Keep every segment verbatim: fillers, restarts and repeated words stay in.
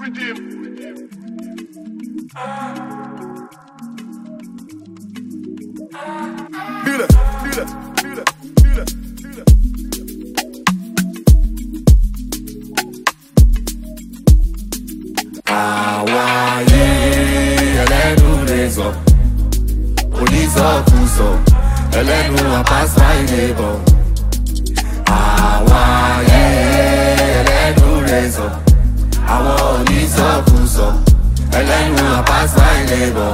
Mira, mira, mira, mira, mira. Àwáyé ẹlẹ́nu rẹ̀zọ̀, onísọ̀kúsọ, ẹlẹ́nu àpásá ìdìbò. Àwáyé ẹlẹ́nu rẹ̀zọ̀, àwọn onísọ̀kúsọ, ẹlẹ́nu àpásá ìdìbò.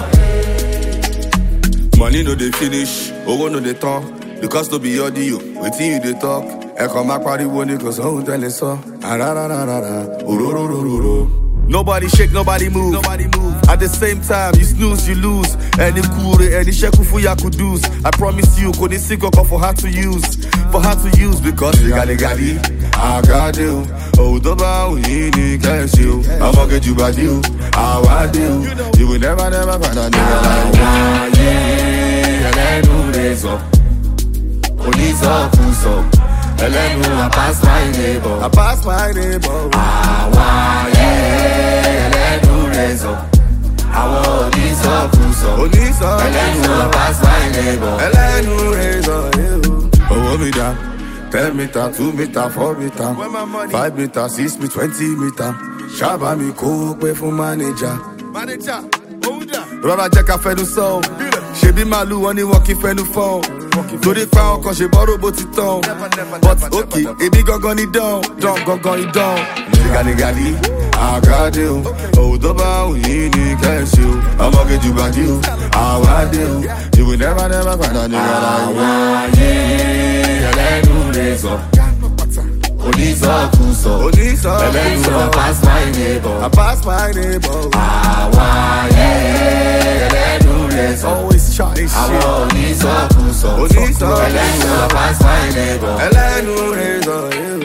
Money no dey finish, owó no dey talk. Because no be audio, wetin you dey talk? Ẹ̀kọ́ máa pariwo ní kò sóhun tẹ́lẹ̀ sọ. Àràràràràrà, òróróróróró. Nobody shake, nobody move. Nobody move. At the same time, you snooze, you lose. Any kure, any sheku fuya kudus. I promise you, kò ní sí kankan for her to use. For her to use because you got it, got it. I got you. Oh, tó bá wù yín ní kẹ́sì o. I'ma get you bad you. How I do. You will never, never find a nigga like me. Àwáyé ẹlẹ́nu rẹ̀zọ̀, onísọ̀kúsọ, ẹlẹ́nu àpásá ìdìbò. I pass my neighbor. Àwáyé ẹlẹ́nu rẹ̀zọ̀, àwọn onísọ̀kúsọ, Onísọ̀, ẹlẹ́nu àpásá ìdìbò. ẹlẹ́nu rẹ̀zọ̀, yeah. Owó mi dá. Ten meter, two meter, four meter, five meter, six meter, twenty meter. Ṣáàbà mi kó pé fún manager. Manager, hold up. Rọra jẹ́ ká fẹnu sọ. Ṣebí màálù wọn ni wọ́n kì í fẹnu fọ́n. Torí pa ọkàn ṣe bọ́rọ̀ bó ti tán. But okay, ebi gangan ni dán, dán gangan ni dán. Gàdígàdí, àgádé o. Òwò tó bá wù yín ní kẹ́sì o. Ọmọ kejì bàdí o. Àwádé o. You will never never find a nigga like me. Àwáyé ẹlẹ́nu rẹ̀zọ̀, onísọ̀kúsọ, Onísọ̀, ẹlẹ́nu àpásá ìdìbò. I pass my neighbor. Àwáyé ẹlẹ́nu rẹ̀zọ̀, Always try àwọn shit. onísọ̀kúsọ, Onísọ̀, ẹlẹ́nu àpásá ìdìbò. ẹlẹ́nu rẹ̀zọ̀, yeah.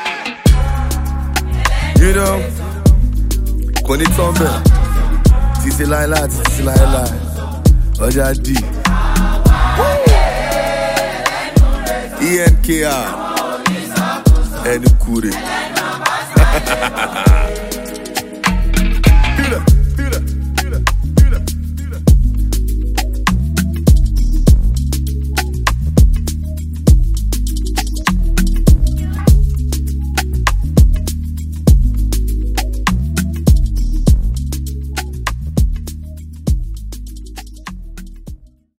You know, kò ní tán bẹ̀. Títí láíláí, títí láíláí. Ọjà D. E N K R. Ẹnu kúre.